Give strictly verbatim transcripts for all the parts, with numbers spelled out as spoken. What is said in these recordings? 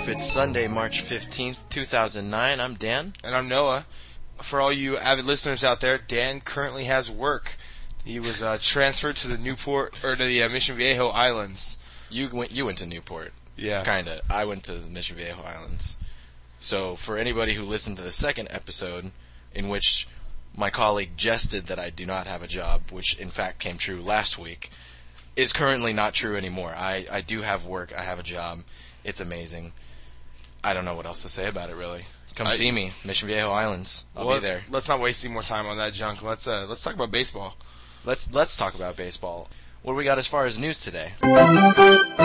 off. It's Sunday, March fifteenth, two thousand nine. I'm Dan. And I'm Noah. For all you avid listeners out there, Dan currently has work. He was uh, transferred to the Newport, or to the uh, Mission Viejo Islands. You went you went to Newport. Yeah. Kinda. I went to the Mission Viejo Islands. So for anybody who listened to the second episode, in which my colleague jested that I do not have a job, which in fact came true last week, is currently not true anymore. I, I do have work. I have a job. It's amazing. I don't know what else to say about it, really. Come I, see me, Mission Viejo Islands. I'll well, be there. Let's not waste any more time on that junk. Let's uh, let's talk about baseball. Let's let's talk about baseball. What do we got as far as news today? Well,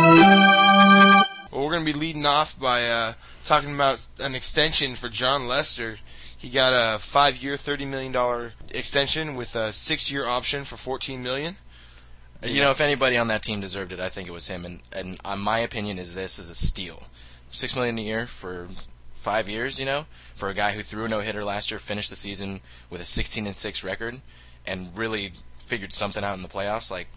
we're going to be leading off by uh, talking about an extension for Jon Lester. He got a five-year, thirty million dollars extension with a six-year option for fourteen million dollars. You know, if anybody on that team deserved it, I think it was him. And, and uh, my opinion is this is a steal. Six million dollars a year for five years, you know, for a guy who threw a no-hitter last year, finished the season with a sixteen and six record, and really figured something out in the playoffs. Like,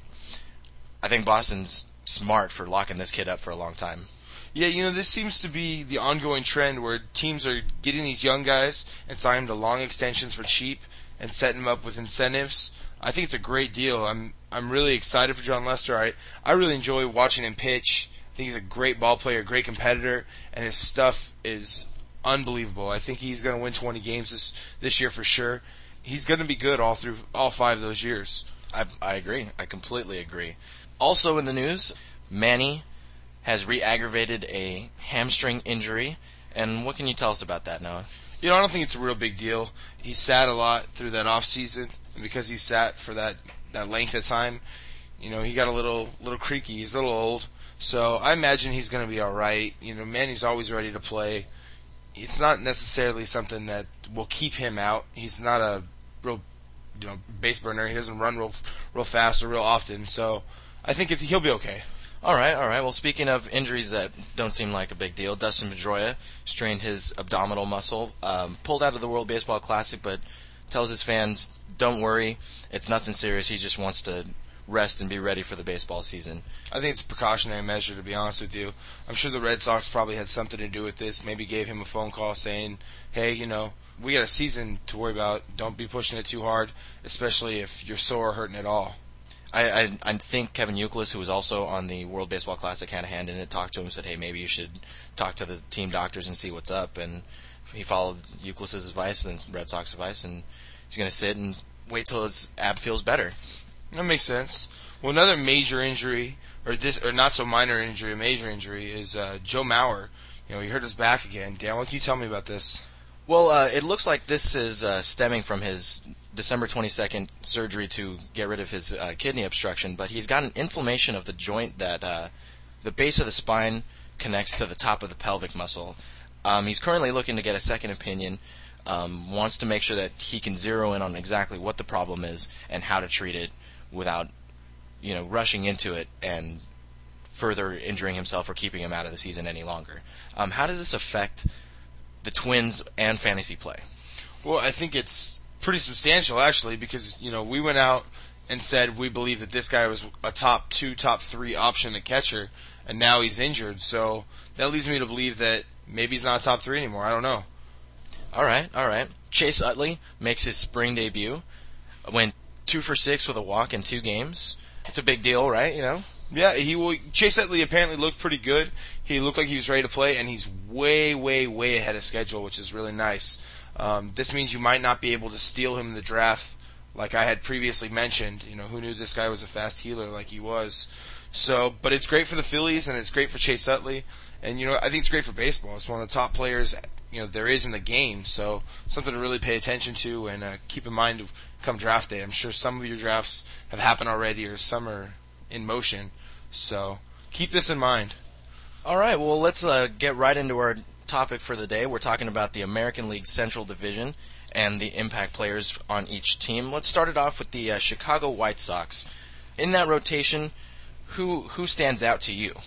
I think Boston's smart for locking this kid up for a long time. Yeah, you know, this seems to be the ongoing trend where teams are getting these young guys and signing them to long extensions for cheap and setting them up with incentives. I think it's a great deal. I'm I'm really excited for Jon Lester. I, I really enjoy watching him pitch. I think he's a great ball player, great competitor, and his stuff is unbelievable. I think he's going to win twenty games this this year for sure. He's going to be good all through all five of those years. I I agree. I completely agree. Also in the news, Manny has re-aggravated a hamstring injury. And what can you tell us about that, Noah? You know, I don't think it's a real big deal. He sat a lot through that off season, and because he sat for that, that length of time, you know, he got a little little creaky. He's a little old, so I imagine he's going to be all right. You know, Manny's always ready to play. It's not necessarily something that will keep him out. He's not a real, you know, base burner. He doesn't run real real fast or real often, so I think if, he'll be okay. All right, all right. Well, speaking of injuries that don't seem like a big deal, Dustin Pedroia strained his abdominal muscle, um, pulled out of the World Baseball Classic, but tells his fans, don't worry, it's nothing serious. He just wants to rest and be ready for the baseball season. I think it's a precautionary measure, to be honest with you. I'm sure the Red Sox probably had something to do with this, maybe gave him a phone call saying, hey, you know, we got a season to worry about. Don't be pushing it too hard, especially if you're sore or hurting at all. I, I I think Kevin Youkilis, who was also on the World Baseball Classic, had a hand in it, talked to him and said, hey, maybe you should talk to the team doctors and see what's up. And he followed Youkilis' advice and Red Sox advice, and he's going to sit and wait till his ab feels better. That makes sense. Well, another major injury, or this, or not so minor injury, a major injury, is uh, Joe Mauer. You know, he hurt his back again. Dan, what can you tell me about this? Well, uh, it looks like this is uh, stemming from his December twenty-second surgery to get rid of his uh, kidney obstruction, but he's got an inflammation of the joint that uh, the base of the spine connects to the top of the pelvic muscle. Um, he's currently looking to get a second opinion, um, wants to make sure that he can zero in on exactly what the problem is and how to treat it without, you know, rushing into it and further injuring himself or keeping him out of the season any longer. Um, how does this affect the Twins and fantasy play? Well, I think it's pretty substantial, actually, because, you know, we went out and said we believe that this guy was a top two, top three option at catcher, and now he's injured. So that leads me to believe that maybe he's not top three anymore. I don't know. All right, all right. Chase Utley makes his spring debut. Went two for six with a walk in two games. It's a big deal, right? You know. Yeah, he will. Chase Utley apparently looked pretty good. He looked like he was ready to play, and he's way, way, way ahead of schedule, which is really nice. Um, this means you might not be able to steal him in the draft, like I had previously mentioned. You know, who knew this guy was a fast healer like he was? So, but it's great for the Phillies, and it's great for Chase Utley, and you know, I think it's great for baseball. It's one of the top players, you know, there is in the game. So, something to really pay attention to and uh, keep in mind come draft day. I'm sure some of your drafts have happened already, or some are in motion. So, keep this in mind. All right, well, let's uh, get right into our topic for the day. We're talking about the American League Central Division and the impact players on each team. Let's start it off with the uh, Chicago White Sox. In that rotation, who who stands out to you?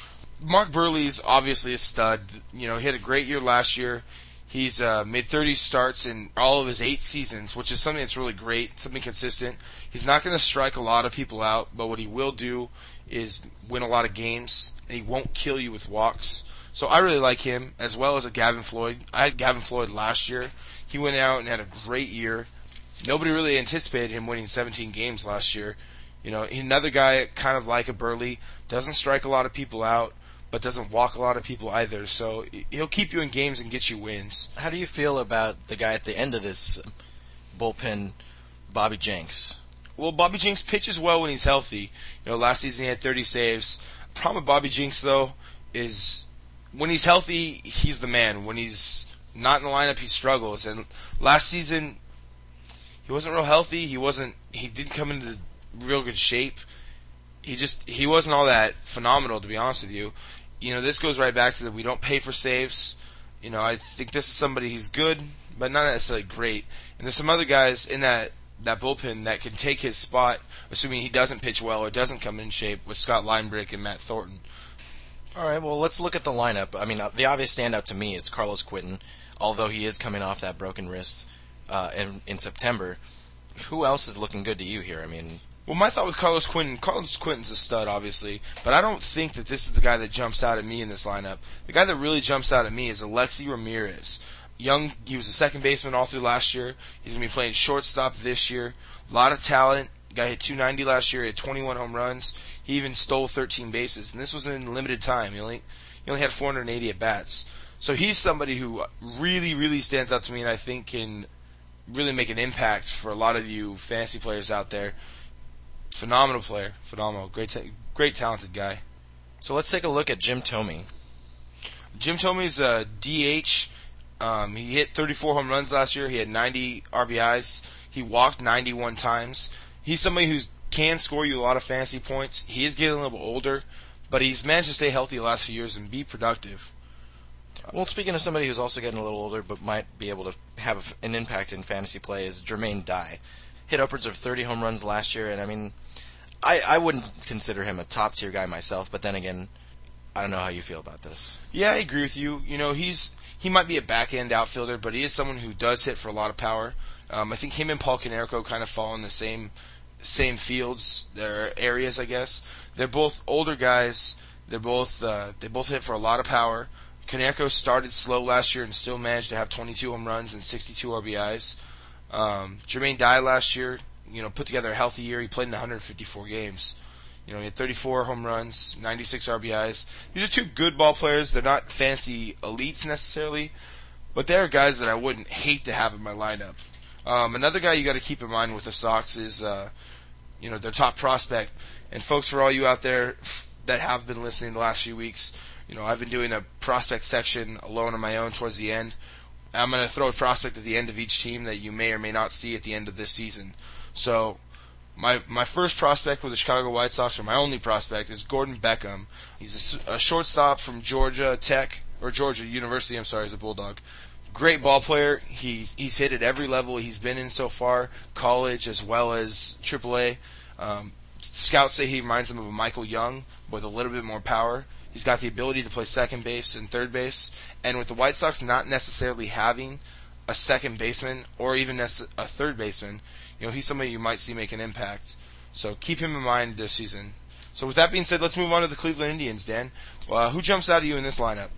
Mark Buehrle's obviously a stud. You know, he had a great year last year. He's uh, made thirty starts in all of his eight seasons, which is something that's really great, something consistent. He's not going to strike a lot of people out, but what he will do is win a lot of games, and he won't kill you with walks. So I really like him, as well as a Gavin Floyd. I had Gavin Floyd last year. He went out and had a great year. Nobody really anticipated him winning seventeen games last year. You know, another guy kind of like a Burley, doesn't strike a lot of people out, but doesn't walk a lot of people either. So he'll keep you in games and get you wins. How do you feel about the guy at the end of this bullpen, Bobby Jenks? Well, Bobby Jenks pitches well when he's healthy. You know, last season he had thirty saves. The problem with Bobby Jenks, though, is when he's healthy, he's the man. When he's not in the lineup, he struggles. And last season, he wasn't real healthy. He wasn't. He didn't come into real good shape. He just he wasn't all that phenomenal, to be honest with you. You know, this goes right back to that we don't pay for saves. You know, I think this is somebody who's good, but not necessarily great. And there's some other guys in that, that bullpen that can take his spot, assuming he doesn't pitch well or doesn't come in shape, with Scott Linebrick and Matt Thornton. All right, well, let's look at the lineup. I mean, the obvious standout to me is Carlos Quentin, although he is coming off that broken wrist uh, in, in September. Who else is looking good to you here? I mean... Well, my thought with Carlos Quentin, Carlos Quentin's a stud, obviously, but I don't think that this is the guy that jumps out at me in this lineup. The guy that really jumps out at me is Alexi Ramirez. Young, he was a second baseman all through last year. He's going to be playing shortstop this year. A lot of talent. The guy hit two ninety last year. He had twenty-one home runs. He even stole thirteen bases, and this was in limited time. He only, he only had four hundred eighty at-bats. So he's somebody who really, really stands out to me, and I think can really make an impact for a lot of you fantasy players out there. Phenomenal player. Phenomenal. Great, ta- great talented guy. So let's take a look at Jim Thome. Jim Thome's a D H. Um, he hit thirty-four home runs last year. He had ninety R B Is. He walked ninety-one times. He's somebody who can score you a lot of fantasy points. He is getting a little older, but he's managed to stay healthy the last few years and be productive. Well, speaking of somebody who's also getting a little older but might be able to have an impact in fantasy play is Jermaine Dye. Hit upwards of thirty home runs last year, and I mean, I, I wouldn't consider him a top-tier guy myself, but then again, I don't know how you feel about this. Yeah, I agree with you. You know, he's he might be a back-end outfielder, but he is someone who does hit for a lot of power. Um, I think him and Paul Konerko kind of fall in the same same fields, their areas, I guess. They're both older guys. They're both uh, they both hit for a lot of power. Konerko started slow last year and still managed to have twenty-two home runs and sixty-two R B Is. Um, Jermaine Dye last year, you know, put together a healthy year. He played in one hundred fifty-four games. You know, he had thirty-four home runs, ninety-six R B Is. These are two good ball players. They're not fancy elites necessarily, but they're guys that I wouldn't hate to have in my lineup. Um, another guy you got to keep in mind with the Sox is, uh, you know, their top prospect. And folks, for all you out there that have been listening the last few weeks, you know, I've been doing a prospect section alone on my own towards the end. I'm going to throw a prospect at the end of each team that you may or may not see at the end of this season. So my my first prospect with the Chicago White Sox, or my only prospect, is Gordon Beckham. He's a, a shortstop from Georgia Tech, or Georgia University, I'm sorry, he's a Bulldog. Great ball player. He's, he's hit at every level he's been in so far, college as well as triple A. Um, scouts say he reminds them of a Michael Young with a little bit more power. He's got the ability to play second base and third base. And with the White Sox not necessarily having a second baseman or even a third baseman, you know, he's somebody you might see make an impact. So keep him in mind this season. So with that being said, let's move on to the Cleveland Indians, Dan. Uh, who jumps out at you in this lineup?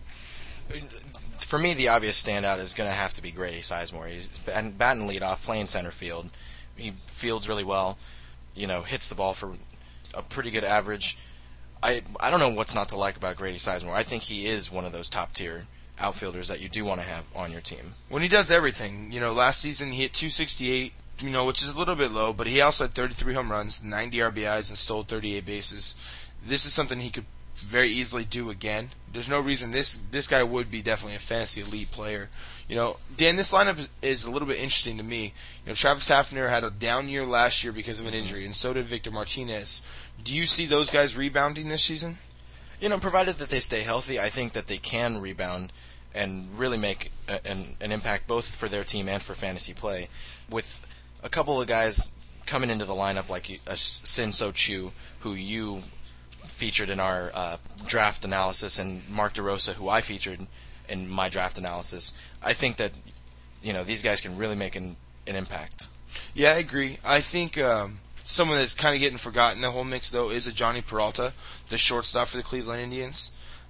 For me, the obvious standout is going to have to be Grady Sizemore. He's batting leadoff, playing center field. He fields really well, you know, hits the ball for a pretty good average. I I don't know what's not to like about Grady Sizemore. I think he is one of those top-tier outfielders that you do want to have on your team. When he does everything, you know, last season he hit two sixty-eight, you know, which is a little bit low, but he also had thirty-three home runs, ninety R B Is, and stole thirty-eight bases. This is something he could very easily do again. There's no reason this this guy would be definitely a fantasy elite player. You know, Dan, this lineup is, is a little bit interesting to me. You know, Travis Hafner had a down year last year because of an injury, and so did Victor Martinez. Do you see those guys rebounding this season? You know, provided that they stay healthy, I think that they can rebound and really make a, an, an impact both for their team and for fantasy play. With a couple of guys coming into the lineup like a Sin-So Choo, who you featured in our uh, draft analysis, and Mark DeRosa, who I featured in my draft analysis, I think that, you know, these guys can really make an, an impact. Yeah, I agree. I think um, someone that's kind of getting forgotten in the whole mix, though, is a Johnny Peralta, the shortstop for the Cleveland Indians.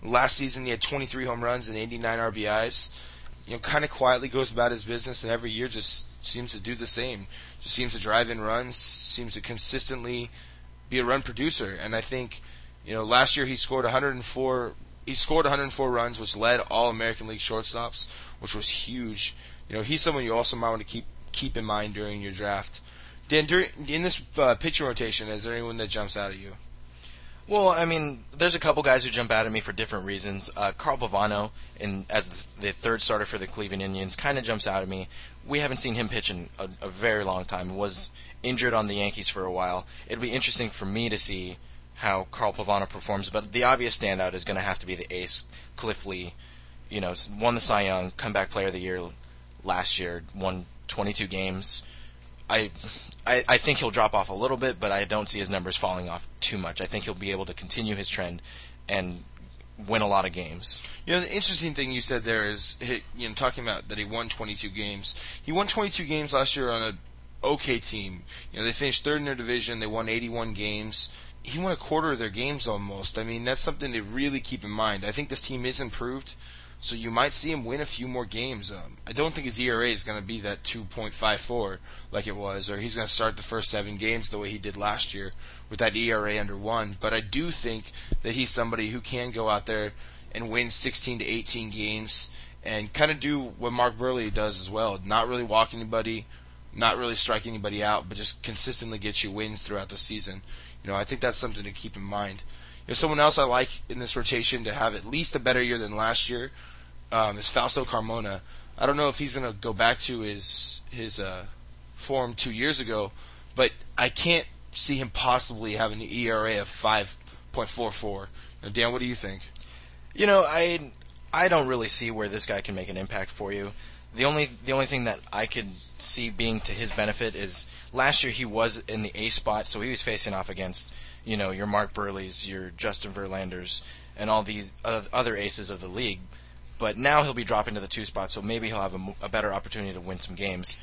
Last season, he had twenty-three home runs and eighty-nine R B Is. You know, kind of quietly goes about his business, and every year just seems to do the same. Just seems to drive in runs, seems to consistently be a run producer. And I think, you know, last year he scored one hundred four. He scored one hundred four runs, which led all American League shortstops, which was huge. You know, he's someone you also might want to keep keep in mind during your draft. Dan, during, in this uh, pitching rotation, is there anyone that jumps out at you? Well, I mean, there's a couple guys who jump out at me for different reasons. Uh, Carl Pavano, in, as the, the third starter for the Cleveland Indians, kind of jumps out at me. We haven't seen him pitch in a, a very long time. He was injured on the Yankees for a while. It'll be interesting for me to see how Carl Pavano performs, but the obvious standout is going to have to be the ace, Cliff Lee. You know, won the Cy Young, comeback player of the year last year, won twenty-two games. I, I I think he'll drop off a little bit, but I don't see his numbers falling off too much. I think he'll be able to continue his trend and win a lot of games. You know, the interesting thing you said there is, you know, talking about that he won twenty-two games. He won twenty-two games last year on a okay team. You know, they finished third in their division. They won eighty-one games. He won a quarter of their games almost. I mean, that's something to really keep in mind. I think this team is improved, so you might see him win a few more games. Um, I don't think his E R A is going to be that two point five four like it was, or he's going to start the first seven games the way he did last year with that E R A under one. But I do think that he's somebody who can go out there and win sixteen to eighteen games and kind of do what Mark Buehrle does as well. Not really walk anybody, not really strike anybody out, but just consistently get you wins throughout the season. You know, I think that's something to keep in mind. You know, someone else I like in this rotation to have at least a better year than last year um, is Fausto Carmona. I don't know if he's going to go back to his his uh, form two years ago, but I can't see him possibly having an E R A of five point four four. You know, Dan, what do you think? You know, I I don't really see where this guy can make an impact for you. The only the only thing that I could see being to his benefit is last year he was in the ace spot, so he was facing off against, you know, your Mark Buehrles, your Justin Verlanders, and all these other aces of the league. But now he'll be dropping to the two spot, so maybe he'll have a, a better opportunity to win some games.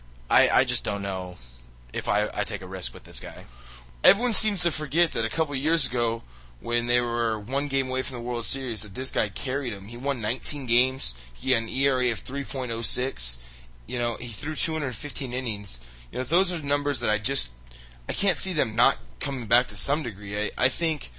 I, I just don't know if I, I take a risk with this guy. Everyone seems to forget that a couple of years ago, when they were one game away from the World Series, that this guy carried them. He won nineteen games. He had an E R A of three point oh six. You know, he threw two hundred fifteen innings. You know, those are numbers that I just I can't see them not coming back to some degree. I, I think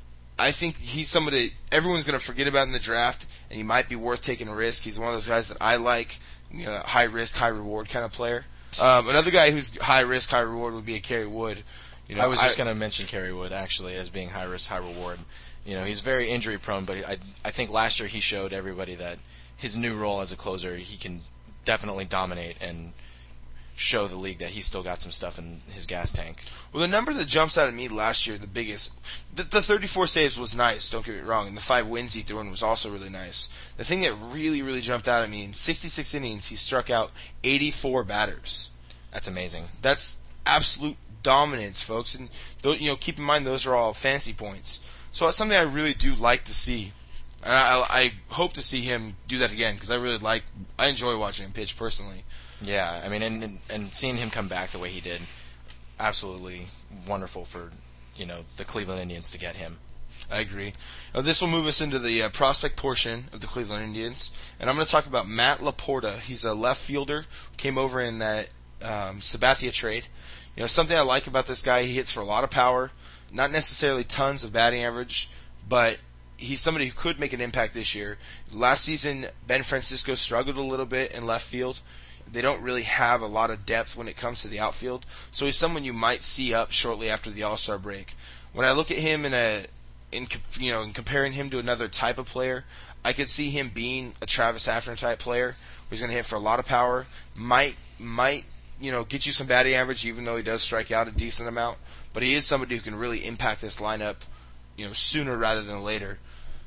I think he's somebody everyone's going to forget about in the draft, and he might be worth taking a risk. He's one of those guys that I like, you know, high risk, high reward kind of player. Um, another guy who's high risk, high reward would be a Kerry Wood. You know, I was just going to mention Kerry Wood, actually, as being high risk, high reward. You know, he's very injury prone, but I, I think last year he showed everybody that his new role as a closer, he can definitely dominate and show the league that he's still got some stuff in his gas tank. Well, the number that jumps out at me last year, the biggest, the, the thirty-four saves was nice, don't get me wrong, and the five wins he threw in was also really nice. The thing that really, really jumped out at me, in sixty-six innings, he struck out eighty-four batters. That's amazing. That's absolute dominance, folks, and you know, keep in mind those are all fantasy points. So that's something I really do like to see, and I, I hope to see him do that again because I really like, I enjoy watching him pitch personally. Yeah, I mean, and and seeing him come back the way he did, absolutely wonderful for, you know, the Cleveland Indians to get him. I agree. Now, this will move us into the uh, prospect portion of the Cleveland Indians, and I'm going to talk about Matt Laporta. He's a left fielder, came over in that um, Sabathia trade. You know, something I like about this guy, he hits for a lot of power, not necessarily tons of batting average, but he's somebody who could make an impact this year. Last season, Ben Francisco struggled a little bit in left field. They don't really have a lot of depth when it comes to the outfield, so he's someone you might see up shortly after the All-Star break. When I look at him in a, in you know, in comparing him to another type of player, I could see him being a Travis Hafner type player, where he's going to hit for a lot of power, might might you know get you some batting average, even though he does strike out a decent amount. But he is somebody who can really impact this lineup, you know, sooner rather than later.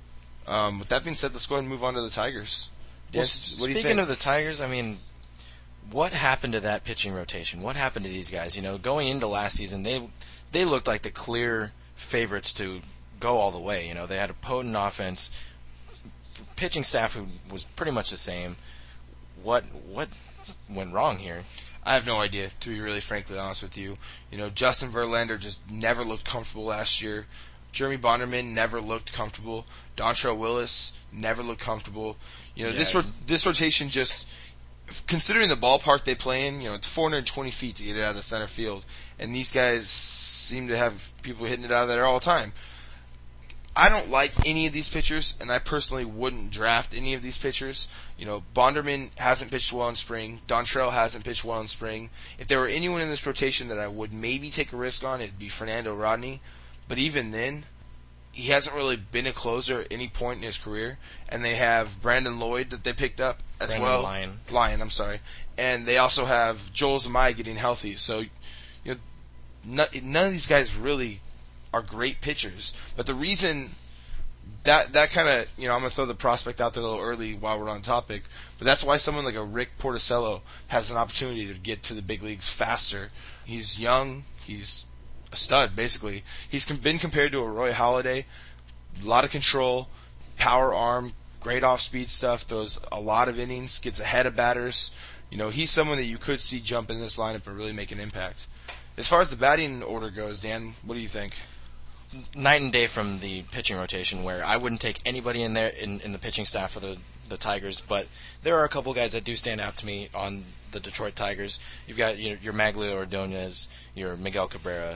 Um, with that being said, let's go ahead and move on to the Tigers. Well, Yes, what do you speaking think? of the Tigers, I mean, what happened to that pitching rotation? What happened to these guys? You know, going into last season, they they looked like the clear favorites to go all the way. You know, they had a potent offense, pitching staff who was pretty much the same. What what went wrong here? I have no idea, to be really frankly honest with you. You know, Justin Verlander just never looked comfortable last year. Jeremy Bonderman never looked comfortable. Dontrelle Willis never looked comfortable. You know, Yeah. this ro- this rotation just, considering the ballpark they play in, you know, it's four hundred twenty feet to get it out of center field, and these guys seem to have people hitting it out of there all the time. I don't like any of these pitchers, and I personally wouldn't draft any of these pitchers. You know, Bonderman hasn't pitched well in spring. Dontrelle hasn't pitched well in spring. If there were anyone in this rotation that I would maybe take a risk on, it'd be Fernando Rodney. But even then, he hasn't really been a closer at any point in his career. And they have Brandon Lloyd that they picked up as Brandon well. Lyon. Lyon, I'm sorry. And they also have Joel Zumaya getting healthy. So, you know, none, none of these guys really are great pitchers. But the reason that that kind of, you know, I'm going to throw the prospect out there a little early while we're on topic, but that's why someone like a Rick Porticello has an opportunity to get to the big leagues faster. He's young. He's a stud, basically. He's been compared to a Roy Halladay. A lot of control, power arm, great off-speed stuff, throws a lot of innings, gets ahead of batters. You know, he's someone that you could see jump in this lineup and really make an impact. As far as the batting order goes, Dan, what do you think? Night and day from the pitching rotation, where I wouldn't take anybody in there in, in the pitching staff for the, the Tigers, but there are a couple guys that do stand out to me on the Detroit Tigers. You've got your, your Maglio Ordonez, your Miguel Cabrera,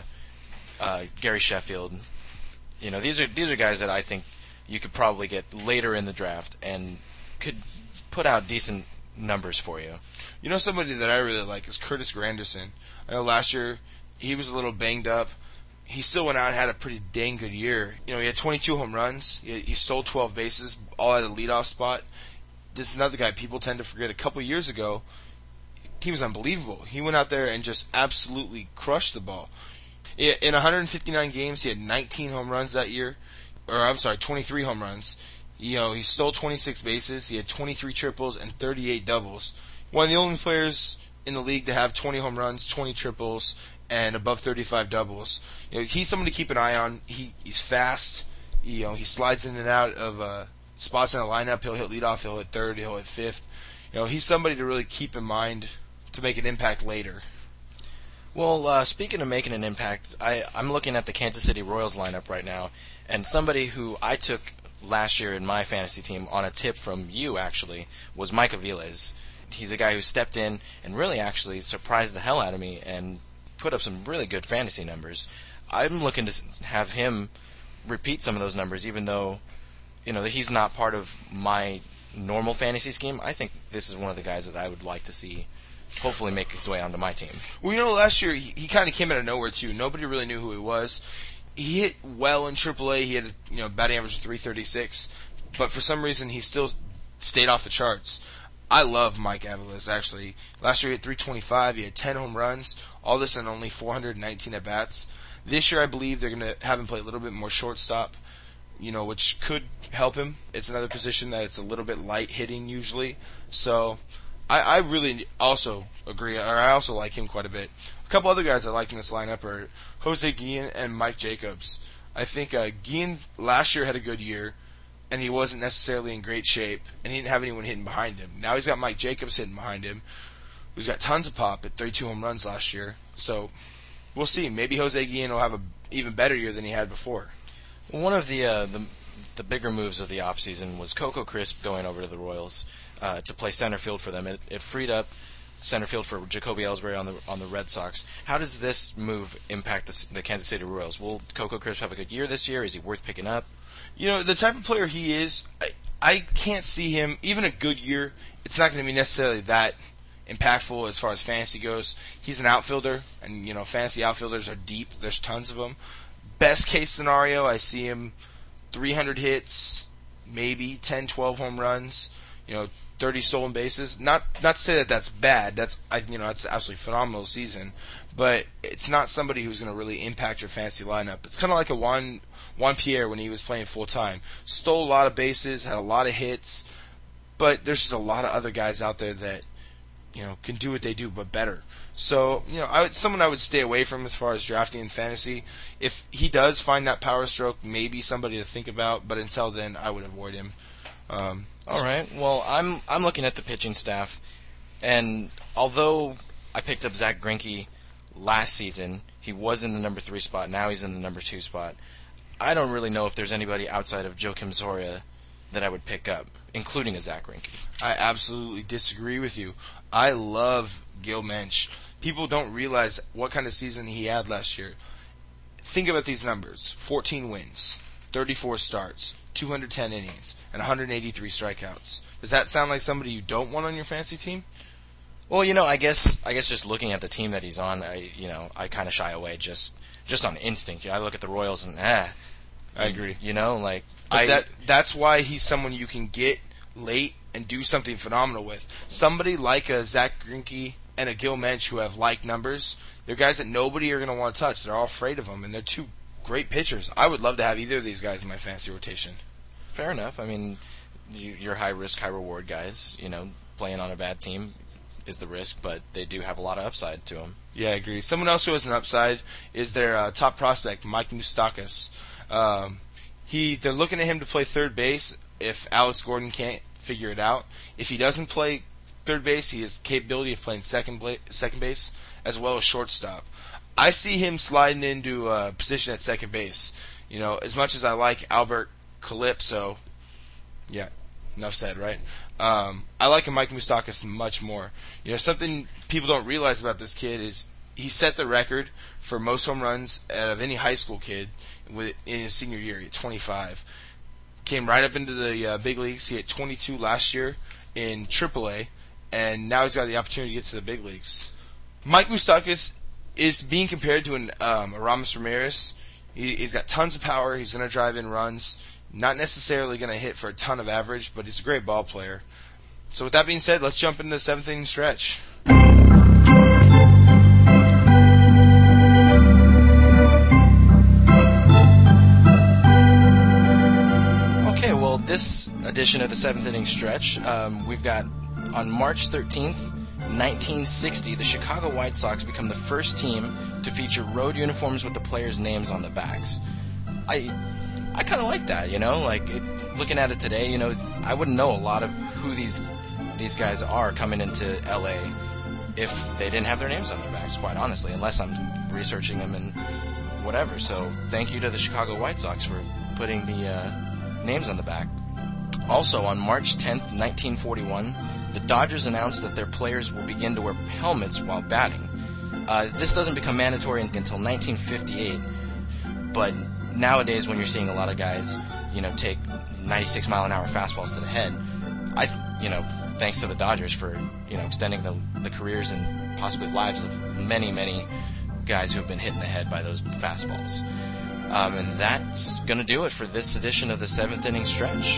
uh, Gary Sheffield. You know, these are these are guys that I think you could probably get later in the draft and could put out decent numbers for you. You know, somebody that I really like is Curtis Granderson. I know last year he was a little banged up. He still went out and had a pretty dang good year. You know, he had twenty-two home runs. He, he stole twelve bases, all at the leadoff spot. This is another guy people tend to forget. A couple years ago, he was unbelievable. He went out there and just absolutely crushed the ball. In one hundred fifty-nine games, he had nineteen home runs that year. Or, I'm sorry, twenty-three home runs. You know, he stole twenty-six bases. He had twenty-three triples and thirty-eight doubles. One of the only players in the league to have twenty home runs, twenty triples, and above thirty-five doubles. You know, he's someone to keep an eye on. He he's fast. You know, he slides in and out of uh, spots in the lineup. He'll hit leadoff. He'll hit third. He'll hit fifth. You know, he's somebody to really keep in mind to make an impact later. Well, uh, speaking of making an impact, I, I'm looking at the Kansas City Royals lineup right now, and somebody who I took last year in my fantasy team on a tip from you, actually, was Mike Aviles. He's a guy who stepped in and really actually surprised the hell out of me and put up some really good fantasy numbers. I'm looking to have him repeat some of those numbers, even though, you know, he's not part of my normal fantasy scheme. I think this is one of the guys that I would like to see hopefully make his way onto my team. Well, you know, last year he, he kind of came out of nowhere too. Nobody really knew who he was. He hit well in triple A. He had a, you know, batting average of three thirty-six, but for some reason he still stayed off the charts. I love Mike Aviles, actually. Last year he hit three twenty-five. He had ten home runs. All this in only four hundred nineteen at bats. This year I believe they're going to have him play a little bit more shortstop, you know, which could help him. It's another position that it's a little bit light hitting usually. So I, I really also agree, or I also like him quite a bit. A couple other guys I like in this lineup are Jose Guillen and Mike Jacobs. I think uh, Guillen last year had a good year, and he wasn't necessarily in great shape, and he didn't have anyone hitting behind him. Now he's got Mike Jacobs hitting behind him, who's got tons of pop at thirty-two home runs last year. So we'll see. Maybe Jose Guillen will have an even better year than he had before. One of the uh, the the bigger moves of the offseason was Coco Crisp going over to the Royals uh, to play center field for them. It, it freed up center field for Jacoby Ellsbury on the on the Red Sox. How does this move impact the, the Kansas City Royals? Will Coco Crisp have a good year this year? Is he worth picking up? You know, the type of player he is, I, I can't see him, even a good year, it's not going to be necessarily that impactful as far as fantasy goes. He's an outfielder, and, you know, fantasy outfielders are deep. There's tons of them. Best case scenario, I see him three hundred hits, maybe ten, twelve home runs, you know, thirty stolen bases. Not not to say that that's bad. That's I you know that's absolutely phenomenal season, but it's not somebody who's going to really impact your fantasy lineup. It's kind of like a Juan Juan Pierre when he was playing full time. Stole a lot of bases, had a lot of hits, but there's just a lot of other guys out there that, you know, can do what they do but better. So, you know, I would, someone I would stay away from as far as drafting in fantasy. If he does find that power stroke, maybe somebody to think about, but until then, I would avoid him. Um, All right. Well, I'm I'm looking at the pitching staff, and although I picked up Zach Greinke last season, he was in the number three spot. Now he's in the number two spot. I don't really know if there's anybody outside of Joakim Soria that I would pick up, including a Zach Greinke. I absolutely disagree with you. I love Gil Mensch. People don't realize what kind of season he had last year. Think about these numbers. fourteen wins, thirty-four starts, two hundred ten innings, and one hundred eighty-three strikeouts. Does that sound like somebody you don't want on your fantasy team? Well, you know, I guess I guess just looking at the team that he's on, I you know I kind of shy away just just on instinct. You know, I look at the Royals and ah, I agree. You know, like but I that that's why he's someone you can get late and do something phenomenal with. Somebody like a Zach Greinke and a Gil Mensch who have like numbers, they're guys that nobody are going to want to touch. They're all afraid of them, and they're two great pitchers. I would love to have either of these guys in my fantasy rotation. Fair enough. I mean, you, you're high risk, high reward guys. You know, playing on a bad team is the risk, but they do have a lot of upside to them. Yeah, I agree. Someone else who has an upside is their uh, top prospect, Mike Moustakas. Um, he they're looking at him to play third base if Alex Gordon can't figure it out. If he doesn't play third base, he has the capability of playing second bla- second base as well as shortstop. I see him sliding into a position at second base. You know, as much as I like Albert Calypso, yeah, enough said, right? Um, I like Mike Moustakas much more. You know, something people don't realize about this kid is he set the record for most home runs out of any high school kid with, in his senior year. He had twenty-five. Came right up into the uh, big leagues. He had twenty-two last year in triple A, and now he's got the opportunity to get to the big leagues. Mike Moustakas is being compared to an um, Aramis Ramirez. He, he's got tons of power. He's going to drive in runs. Not necessarily going to hit for a ton of average, but he's a great ball player. So with that being said, let's jump into the seventh inning stretch. Okay, well, this edition of the seventh inning stretch, um, we've got on March thirteenth, nineteen sixty, the Chicago White Sox become the first team to feature road uniforms with the players' names on the backs. I I kind of like that, you know, like it, looking at it today, you know, I wouldn't know a lot of who these these guys are coming into L A if they didn't have their names on their backs, quite honestly, unless I'm researching them and whatever. So thank you to the Chicago White Sox for putting the uh, names on the back. Also, on March tenth, nineteen forty-one, the Dodgers announced that their players will begin to wear helmets while batting. Uh, this doesn't become mandatory until nineteen fifty-eight, but nowadays when you're seeing a lot of guys, you know, take ninety-six mile an hour fastballs to the head, I, you know, thanks to the Dodgers for, you know, extending the, the careers and possibly lives of many, many guys who have been hit in the head by those fastballs. Um, and that's going to do it for this edition of the seventh inning stretch.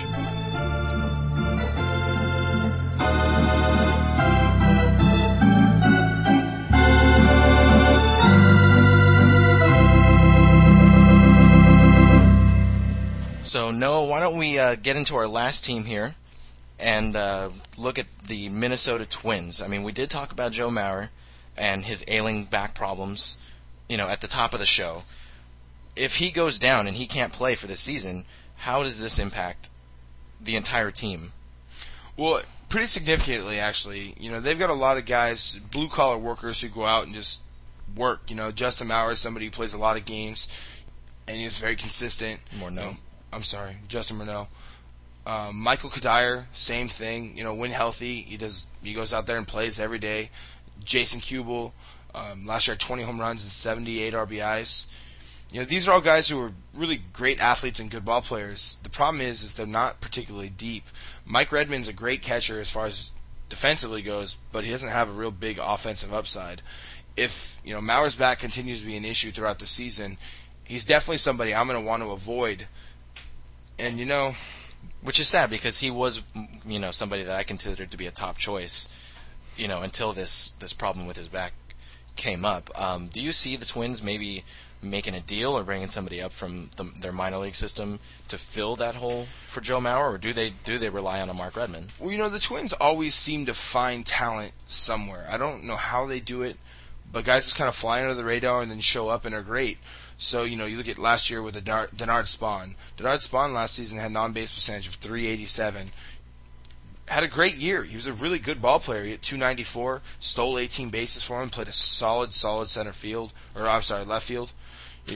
So, Noah, why don't we uh, get into our last team here and uh, look at the Minnesota Twins. I mean, we did talk about Joe Mauer and his ailing back problems, you know, at the top of the show. If he goes down and he can't play for the season, how does this impact the entire team? Well, pretty significantly, actually. You know, they've got a lot of guys, blue-collar workers who go out and just work. You know, Justin Mauer is somebody who plays a lot of games, and he's very consistent. More no. You know, I'm sorry, Justin Morneau. Um, Michael Kadire, same thing. You know, when healthy, he does. He goes out there and plays every day. Jason Kubel, um, last year had twenty home runs and seventy-eight R B Is. You know, these are all guys who are really great athletes and good ball players. The problem is, is they're not particularly deep. Mike Redmond's a great catcher as far as defensively goes, but he doesn't have a real big offensive upside. If, you know, Mauer's back continues to be an issue throughout the season, he's definitely somebody I'm going to want to avoid. And, you know, which is sad because he was, you know, somebody that I considered to be a top choice, you know, until this, this problem with his back came up. Um, do you see the Twins maybe making a deal or bringing somebody up from the, their minor league system to fill that hole for Joe Mauer, or do they do they rely on a Mark Redmond? Well, you know, the Twins always seem to find talent somewhere. I don't know how they do it, but guys just kind of fly under the radar and then show up and are great. So, you know, you look at last year with Denard, Denard Spahn. Denard Spahn last season had an on-base percentage of three eighty-seven. Had a great year. He was a really good ball player. He hit two ninety-four, stole eighteen bases for him, played a solid, solid center field, or I'm sorry, left field.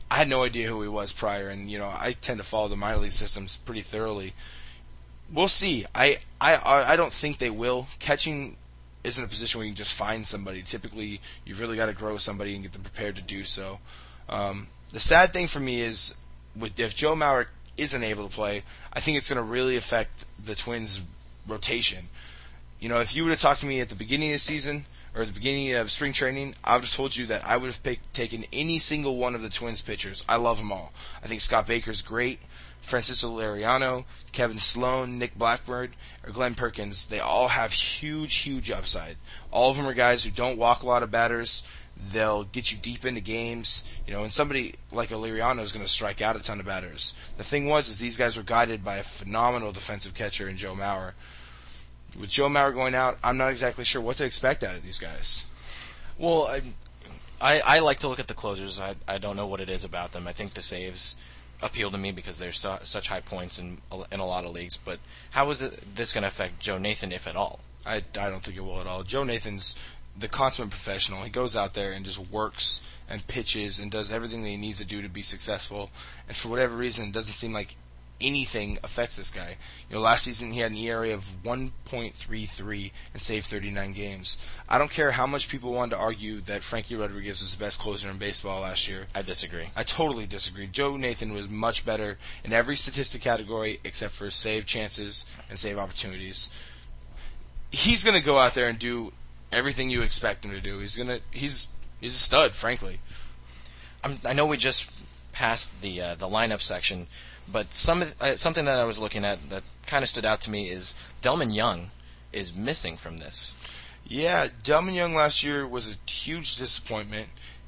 I had no idea who he was prior, and you know I tend to follow the minor league systems pretty thoroughly. We'll see. I I I don't think they will. Catching isn't a position where you can just find somebody. Typically, you've really got to grow somebody and get them prepared to do so. Um, the sad thing for me is, with if Joe Mauer isn't able to play, I think it's going to really affect the Twins' rotation. You know, if you would have talked to me at the beginning of the season or at the beginning of spring training, I would have told you that I would have picked, taken any single one of the Twins pitchers. I love them all. I think Scott Baker's great. Francisco Liriano, Kevin Sloan, Nick Blackburn, or Glenn Perkins, they all have huge, huge upside. All of them are guys who don't walk a lot of batters. They'll get you deep into games, you know, and somebody like Liriano is going to strike out a ton of batters. The thing was, is these guys were guided by a phenomenal defensive catcher in Joe Mauer. With Joe Mauer going out, I'm not exactly sure what to expect out of these guys. Well, I, I, I like to look at the closers. I, I don't know what it is about them. I think the saves appeal to me because they're su- such high points in in a lot of leagues. But how is it, this going to affect Joe Nathan, if at all? I, I don't think it will at all. Joe Nathan's the consummate professional. He goes out there and just works and pitches and does everything that he needs to do to be successful. And for whatever reason, it doesn't seem like anything affects this guy. You know, last season he had an E R A of one point three three and saved thirty-nine games. I don't care how much people wanted to argue that Frankie Rodriguez was the best closer in baseball last year. I disagree. I totally disagree. Joe Nathan was much better in every statistic category except for save chances and save opportunities. He's going to go out there and do everything you expect him to do. He's going to he's he's a stud, frankly. I'm, I know we just passed the uh, the lineup section, but some uh, something that I was looking at that kind of stood out to me is Delmon Young is missing from this. Yeah, Delmon Young last year was a huge disappointment.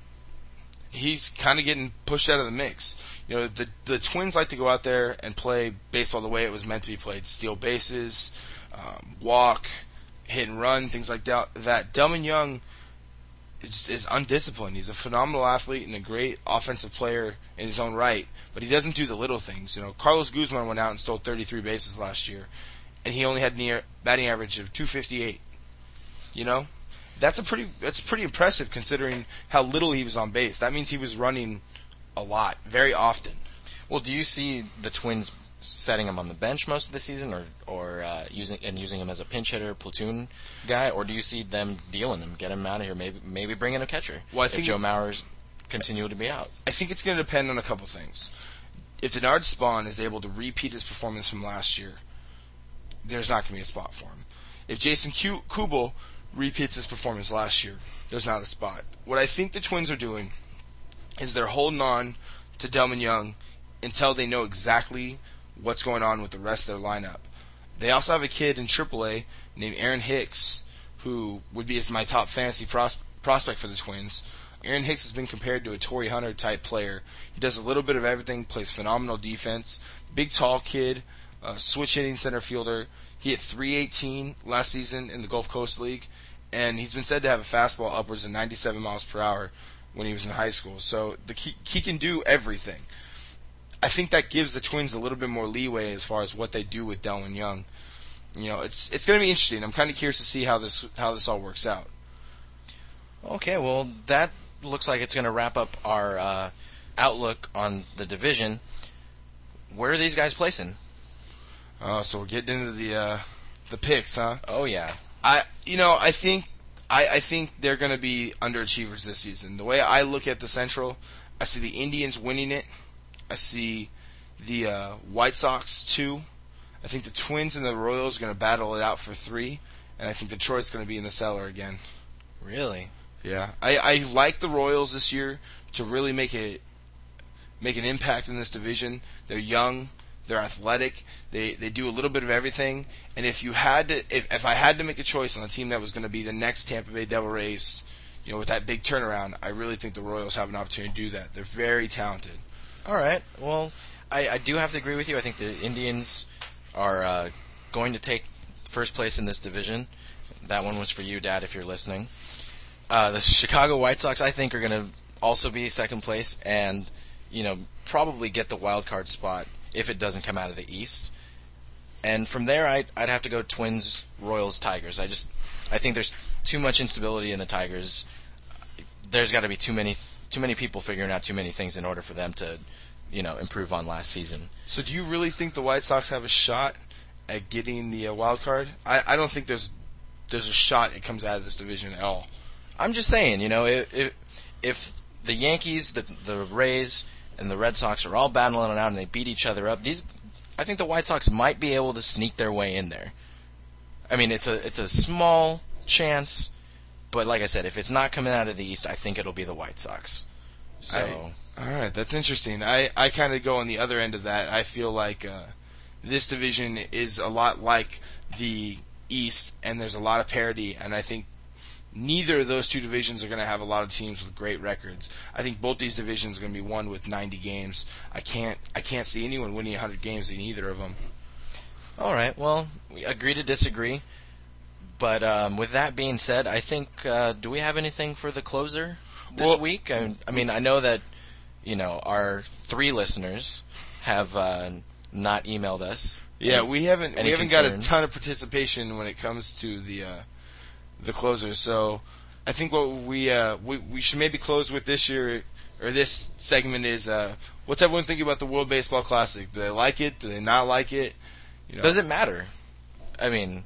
He's kind of getting pushed out of the mix. You know, the the Twins like to go out there and play baseball the way it was meant to be played: steal bases, um, walk, hit and run, things like that. That Delmon Young is, is undisciplined. He's a phenomenal athlete and a great offensive player in his own right, but he doesn't do the little things. You know, Carlos Guzman went out and stole thirty-three bases last year, and he only had a batting average of two fifty-eight. You know, that's a pretty that's pretty impressive considering how little he was on base. That means he was running a lot, very often. Well, do you see the Twins setting him on the bench most of the season, or or uh, using and using him as a pinch hitter, platoon guy, or do you see them dealing him, get him out of here, maybe maybe bring in a catcher? Well, I think if Joe Mauer's continue to be out. I think it's going to depend on a couple things. If Denard Spahn is able to repeat his performance from last year, there's not going to be a spot for him. If Jason Kubel repeats his performance last year, there's not a spot. What I think the Twins are doing is they're holding on to Delmon Young until they know exactly what's going on with the rest of their lineup. They also have a kid in triple A named Aaron Hicks, who would be my top fantasy pros- prospect for the Twins. Aaron Hicks has been compared to a Torrey Hunter type player. He does a little bit of everything, plays phenomenal defense. Big, tall kid, uh, switch hitting center fielder. He hit three eighteen last season in the Gulf Coast League, and he's been said to have a fastball upwards of ninety-seven miles per hour when he was in high school. So the, he, he can do everything. I think that gives the Twins a little bit more leeway as far as what they do with Delmon Young. You know, it's it's going to be interesting. I'm kind of curious to see how this how this all works out. Okay, well, that looks like it's going to wrap up our uh, outlook on the division. Where are these guys placing? Uh, so we're getting into the uh, the picks, huh? Oh yeah. I you know I think I, I think they're going to be underachievers this season. The way I look at the Central, I see the Indians winning it. I see the uh, White Sox two. I think the Twins and the Royals are going to battle it out for three, and I think Detroit's going to be in the cellar again. Really? Yeah, I, I like the Royals this year to really make a make an impact in this division. They're young, they're athletic, they they do a little bit of everything. And if you had to, if, if I had to make a choice on a team that was going to be the next Tampa Bay Devil Rays, you know, with that big turnaround, I really think the Royals have an opportunity to do that. They're very talented. All right. Well, I, I do have to agree with you. I think the Indians are uh, going to take first place in this division. That one was for you, Dad, if you're listening. Uh, the Chicago White Sox, I think, are going to also be second place and, you know, probably get the wild card spot if it doesn't come out of the East. And from there, I'd, I'd have to go Twins, Royals, Tigers. I just I think there's too much instability in the Tigers. There's got to be too many too many people figuring out too many things in order for them to, you know, improve on last season. So do you really think the White Sox have a shot at getting the uh, wild card? I, I don't think there's there's a shot it comes out of this division at all. I'm just saying, you know, if if the Yankees, the the Rays, and the Red Sox are all battling it out and they beat each other up, these I think the White Sox might be able to sneak their way in there. I mean, it's a it's a small chance, but like I said, if it's not coming out of the East, I think it'll be the White Sox. So, I, all right, that's interesting. I, I kind of go on the other end of that. I feel like uh, this division is a lot like the East, and there's a lot of parity, and I think neither of those two divisions are going to have a lot of teams with great records. I think both these divisions are going to be won with ninety games. I can't I can't see anyone winning one hundred games in either of them. All right, well, we agree to disagree. But um, with that being said, I think, uh, do we have anything for the closer this well, week? I, I mean, I know that, you know, our three listeners have uh, not emailed us. Yeah, any, we haven't we haven't concerns. got a ton of participation when it comes to the uh, the closer. So I think what we uh, we we should maybe close with this year or this segment is uh, what's everyone thinking about the World Baseball Classic? Do they like it? Do they not like it? You know? Does it matter? I mean,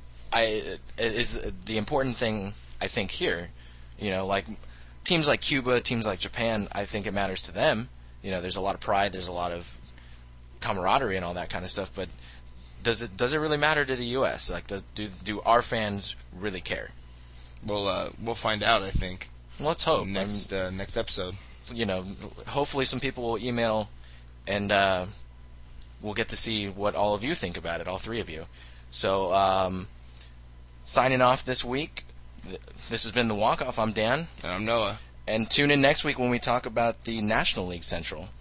I is the important thing I think here. You know, like teams like Cuba, teams like Japan, I think it matters to them. You know, there's a lot of pride, there's a lot of camaraderie and all that kind of stuff. But does it does it really matter to the U S? Like, does do do our fans really care? Well, uh, we'll find out. I think. Let's hope next uh, next episode. You know, hopefully some people will email, and uh, we'll get to see what all of you think about it. All three of you. So, um, signing off this week. This has been the Walk Off. I'm Dan, and I'm Noah. And tune in next week when we talk about the National League Central.